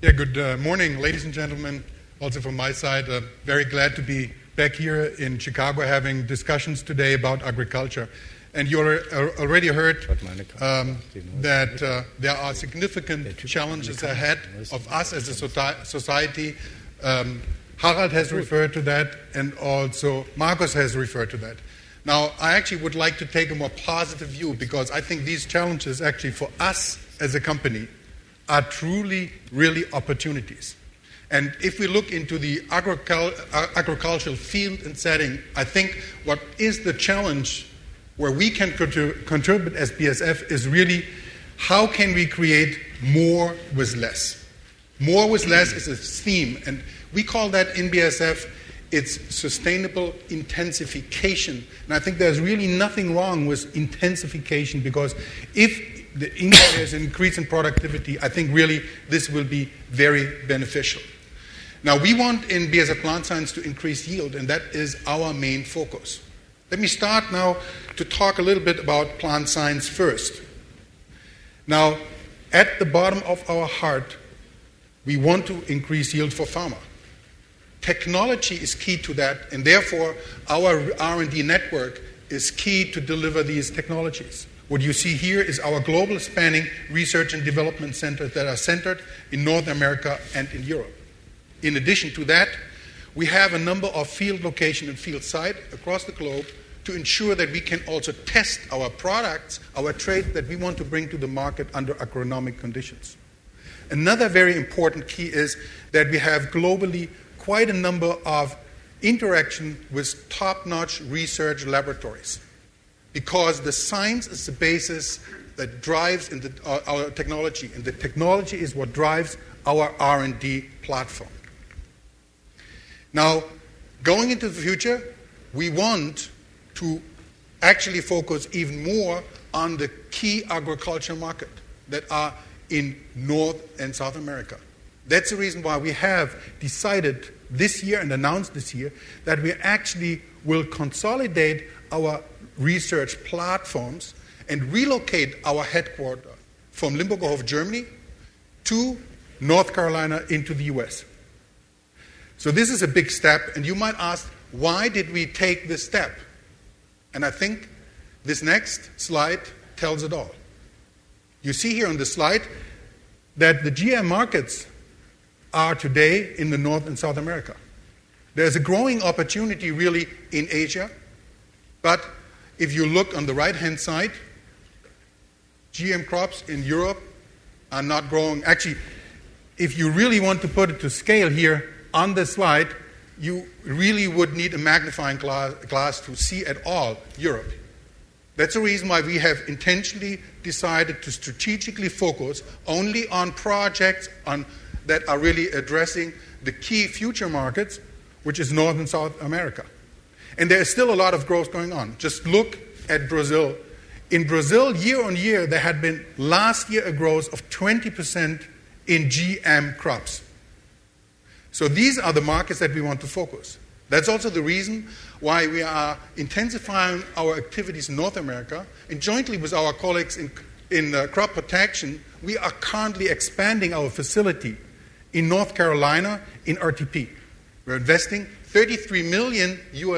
Yeah, good morning, ladies and gentlemen. Also from my side, very glad to be back here in Chicago having discussions today about agriculture. And you already heard that there are significant challenges ahead of us as a society. Harald has referred to that, and also Markus has referred to that. Now, I actually would like to take a more positive view because I think these challenges actually for us as a company are truly, really opportunities. And if we look into the agricultural field and setting, I think what is the challenge where we can contribute as BASF is really how can we create more with less. More with less is a theme, and we call that in BASF, it's sustainable intensification. And I think there's really nothing wrong with intensification because if there's an increase in productivity, I think really this will be very beneficial. Now, we want in BASF Plant Science to increase yield, and that is our main focus. Let me start now to talk a little bit about plant science first. Now, at the bottom of our heart, we want to increase yield for pharma. Technology is key to that, and therefore our R&D network is key to deliver these technologies. What you see here is our global spanning research and development centers that are centered in North America and in Europe. In addition to that, we have a number of field location and field site across the globe to ensure that we can also test our products, our trade that we want to bring to the market under agronomic conditions. Another very important key is that we have globally quite a number of interaction with top-notch research laboratories because the science is the basis that drives our technology, and the technology is what drives our R&D platform. Now, going into the future, we want to actually focus even more on the key agriculture market that are in North and South America. That's the reason why we have decided this year and announced this year that we actually will consolidate our research platforms and relocate our headquarters from Limburgerhof, Germany, to North Carolina into the US. So this is a big step, and you might ask, why did we take this step? And I think this next slide tells it all. You see here on the slide that the GM markets are today in the North and South America. There's a growing opportunity really in Asia, but if you look on the right-hand side, GM crops in Europe are not growing. Actually, if you really want to put it to scale here on the slide, you really would need a magnifying glass to see at all Europe. That's the reason why we have intentionally decided to strategically focus only on projects that are really addressing the key future markets, which is North and South America. And there is still a lot of growth going on. Just look at Brazil. In Brazil, year on year, there had been last year a growth of 20% in GM crops. So these are the markets that we want to focus. That's also the reason why we are intensifying our activities in North America, and jointly with our colleagues in crop protection, we are currently expanding our facility in North Carolina in RTP. We're investing $33 million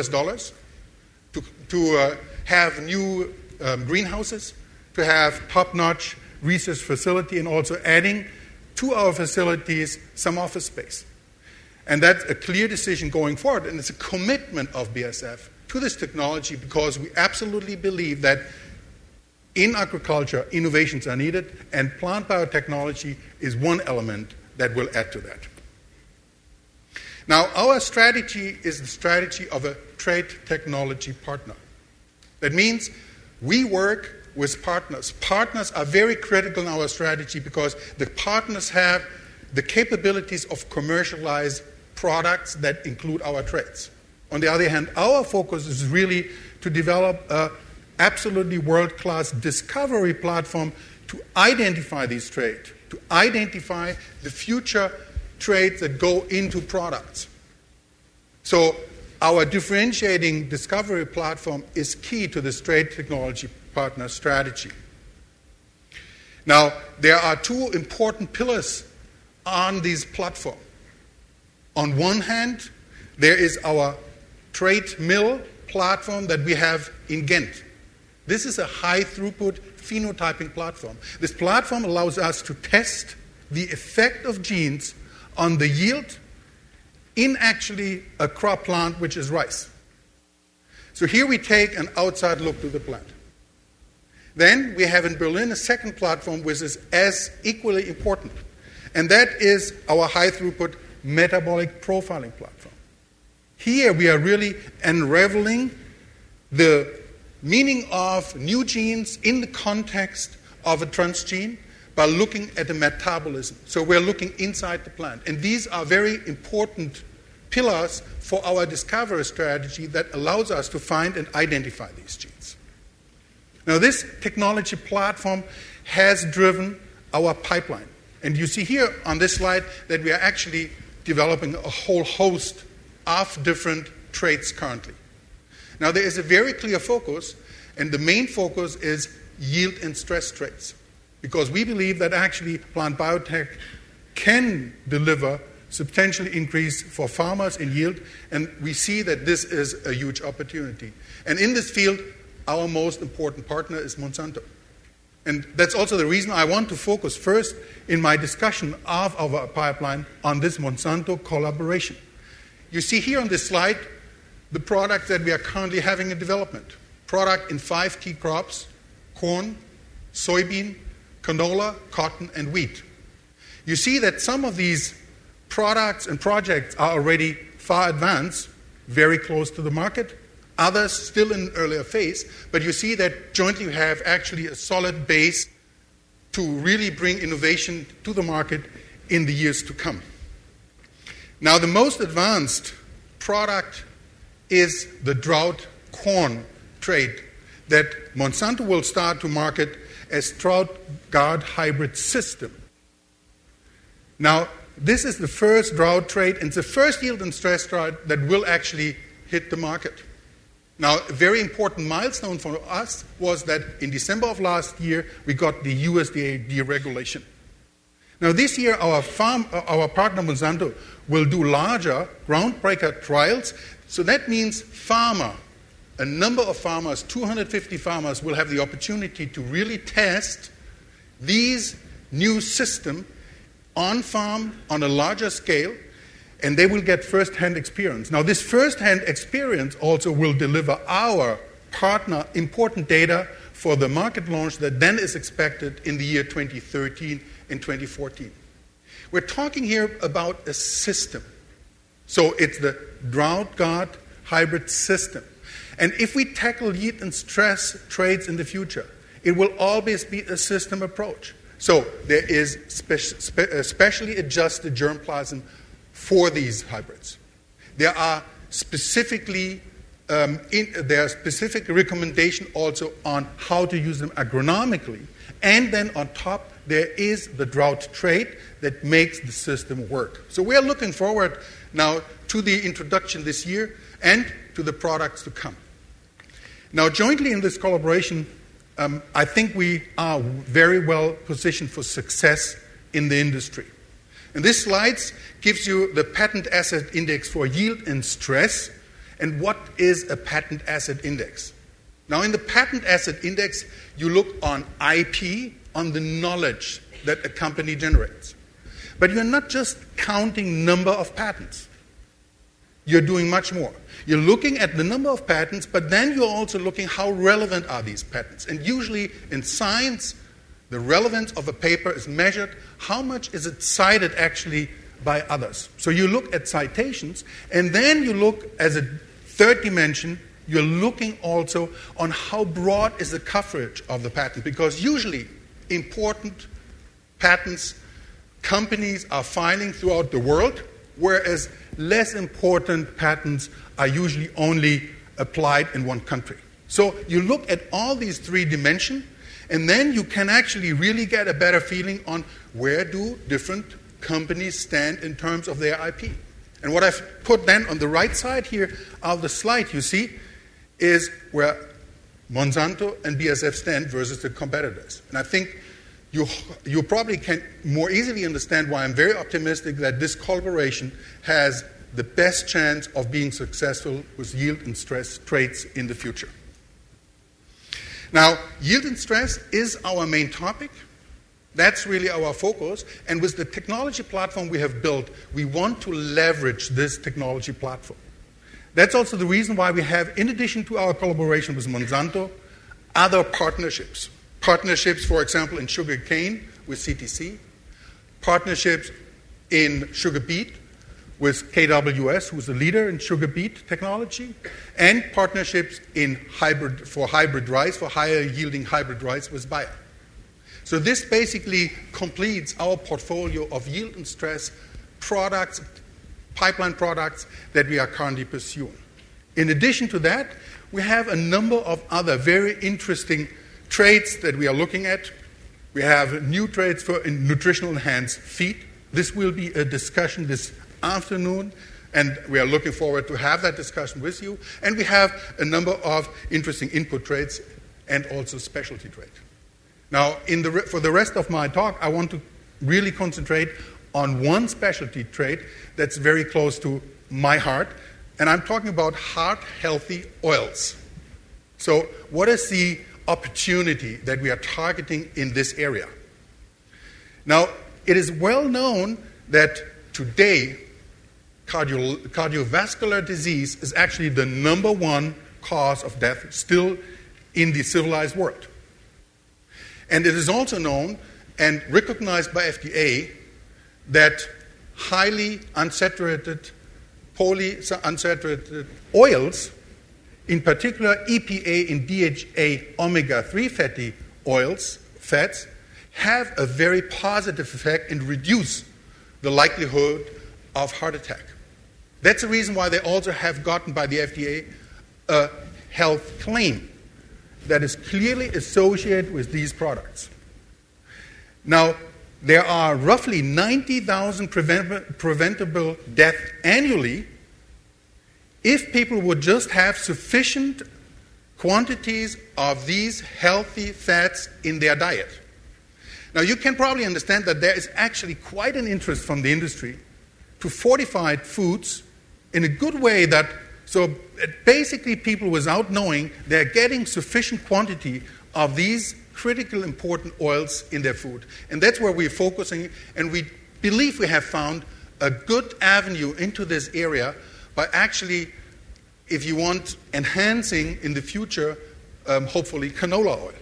to have new greenhouses, to have top-notch research facility, and also adding to our facilities some office space. And that's a clear decision going forward, and it's a commitment of BASF to this technology because we absolutely believe that in agriculture, innovations are needed, and plant biotechnology is one element that will add to that. Now, our strategy is the strategy of a trade technology partner. That means we work with partners. Partners are very critical in our strategy because the partners have the capabilities of commercialized products that include our traits. On the other hand, our focus is really to develop an absolutely world-class discovery platform to identify these traits, to identify the future traits that go into products. So our differentiating discovery platform is key to this trade technology partner strategy. Now, there are two important pillars on this platform. On one hand, there is our trait mill platform that we have in Ghent. This is a high-throughput phenotyping platform. This platform allows us to test the effect of genes on the yield in actually a crop plant, which is rice. So here we take an outside look to the plant. Then we have in Berlin a second platform which is as equally important, and that is our high-throughput metabolic profiling platform. Here we are really unraveling the meaning of new genes in the context of a transgene by looking at the metabolism. So we're looking inside the plant. And these are very important pillars for our discovery strategy that allows us to find and identify these genes. Now, this technology platform has driven our pipeline. And you see here on this slide that we are actually developing a whole host of different traits currently. Now, there is a very clear focus, and the main focus is yield and stress traits, because we believe that actually plant biotech can deliver substantial increase for farmers in yield, and we see that this is a huge opportunity. And in this field, our most important partner is Monsanto. And that's also the reason I want to focus first in my discussion of our pipeline on this Monsanto collaboration. You see here on this slide the product that we are currently having in development. Product in 5 key crops: corn, soybean, canola, cotton, and wheat. You see that some of these products and projects are already far advanced, very close to the market. Others still in an earlier phase, but you see that jointly we have actually a solid base to really bring innovation to the market in the years to come. Now, the most advanced product is the drought corn trait that Monsanto will start to market as Drought Guard Hybrid System. Now, this is the first drought trait and the first yield and stress trait that will actually hit the market. Now, a very important milestone for us was that in December of last year, we got the USDA deregulation. Now, this year, our partner Monsanto will do larger groundbreaker trials. So that means a number of farmers, 250 farmers, will have the opportunity to really test these new systems on farm on a larger scale, and they will get first-hand experience. Now, this first-hand experience also will deliver our partner important data for the market launch that then is expected in the year 2013 and 2014. We're talking here about a system. So it's the Drought Guard Hybrid System. And if we tackle yield and stress traits in the future, it will always be a system approach. So there is specially adjusted germplasm for these hybrids. There are specific recommendation also on how to use them agronomically. And then on top, there is the drought trait that makes the system work. So we are looking forward now to the introduction this year and to the products to come. Now, jointly in this collaboration, I think we are very well positioned for success in the industry. And this slide gives you the patent asset index for yield and stress. And what is a patent asset index? Now, in the patent asset index, you look on IP, on the knowledge that a company generates. But you're not just counting number of patents. You're doing much more. You're looking at the number of patents, but then you're also looking how relevant are these patents. And usually in science, the relevance of a paper is measured. How much is it cited actually by others? So you look at citations, and then you look as a third dimension, you're looking also on how broad is the coverage of the patent. Because usually important patents, companies are filing throughout the world, whereas less important patents are usually only applied in one country. So you look at all these 3 dimensions, and then you can actually really get a better feeling on where do different companies stand in terms of their IP. And what I've put then on the right side here of the slide, you see, is where Monsanto and BASF stand versus the competitors. And I think you probably can more easily understand why I'm very optimistic that this collaboration has the best chance of being successful with yield and stress traits in the future. Now, yield and stress is our main topic. That's really our focus. And with the technology platform we have built, we want to leverage this technology platform. That's also the reason why we have, in addition to our collaboration with Monsanto, other partnerships. Partnerships, for example, in sugar cane with CTC, partnerships in sugar beet with KWS, who's a leader in sugar beet technology, and partnerships in hybrid rice, for higher yielding hybrid rice with Bayer. So this basically completes our portfolio of yield and stress products, pipeline products that we are currently pursuing. In addition to that, we have a number of other very interesting traits that we are looking at. We have new traits for nutritional enhanced feed. This will be a discussion this afternoon, and we are looking forward to have that discussion with you. And we have a number of interesting input traits and also specialty traits. Now, for the rest of my talk, I want to really concentrate on one specialty trait that's very close to my heart, and I'm talking about heart-healthy oils. So what is the opportunity that we are targeting in this area? Now, it is well known that today, cardiovascular disease is actually the number one cause of death still in the civilized world. And it is also known and recognized by FDA that highly unsaturated, polyunsaturated oils, in particular EPA and DHA omega-3 fatty oils, fats, have a very positive effect and reduce the likelihood of heart attack. That's the reason why they also have gotten by the FDA a health claim that is clearly associated with these products. Now, there are roughly 90,000 preventable deaths annually if people would just have sufficient quantities of these healthy fats in their diet. Now, you can probably understand that there is actually quite an interest from the industry to fortify foods in a good way that so basically people, without knowing, they're getting sufficient quantity of these critical important oils in their food. And that's where we're focusing, and we believe we have found a good avenue into this area by actually, if you want, enhancing in the future, hopefully, canola oil.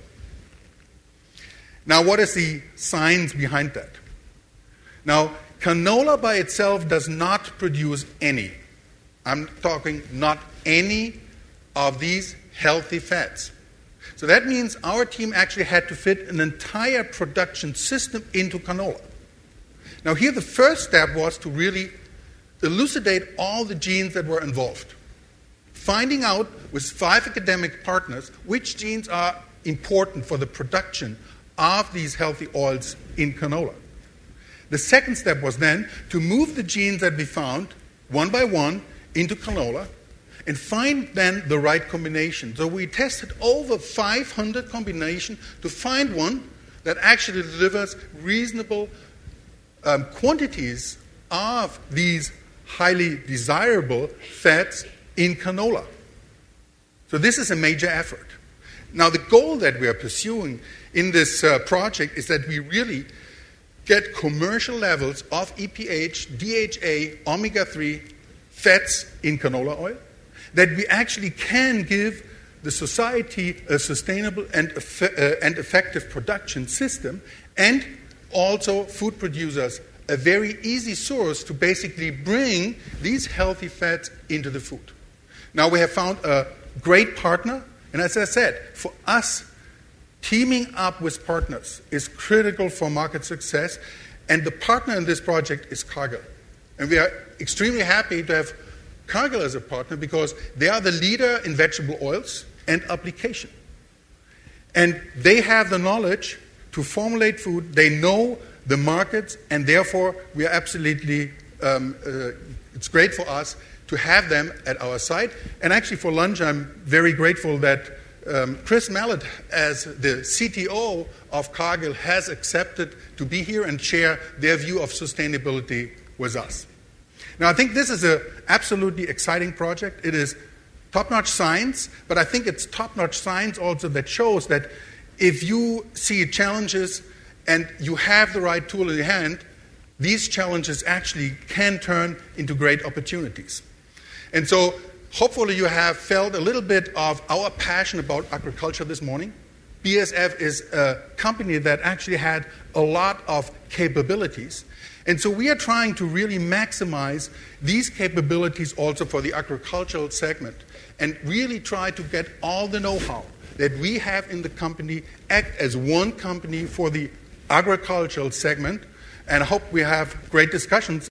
Now, what is the science behind that? Now, canola by itself does not produce any. I'm talking not any of these healthy fats. So that means our team actually had to fit an entire production system into canola. Now here the first step was to really elucidate all the genes that were involved. Finding out with 5 academic partners which genes are important for the production of these healthy oils in canola. The second step was then to move the genes that we found one by one into canola and find then the right combination. So we tested over 500 combinations to find one that actually delivers reasonable quantities of these highly desirable fats in canola. So this is a major effort. Now the goal that we are pursuing in this project is that we really get commercial levels of EPA, DHA, omega-3 fats in canola oil, that we actually can give the society a sustainable and effective production system, and also food producers a very easy source to basically bring these healthy fats into the food. Now we have found a great partner, and as I said, for us, teaming up with partners is critical for market success, and the partner in this project is Cargill. And we are extremely happy to have Cargill as a partner because they are the leader in vegetable oils and application. And they have the knowledge to formulate food, they know the markets, and therefore we are absolutely, it's great for us to have them at our site. And actually for lunch, I'm very grateful that Chris Mallett, as the CTO of Cargill, has accepted to be here and share their view of sustainability with us. Now, I think this is an absolutely exciting project. It is top-notch science, but I think it's top-notch science also that shows that if you see challenges and you have the right tool in your hand, these challenges actually can turn into great opportunities. And so hopefully you have felt a little bit of our passion about agriculture this morning. BASF is a company that actually had a lot of capabilities. And so we are trying to really maximize these capabilities also for the agricultural segment and really try to get all the know-how that we have in the company, act as one company for the agricultural segment. And I hope we have great discussions.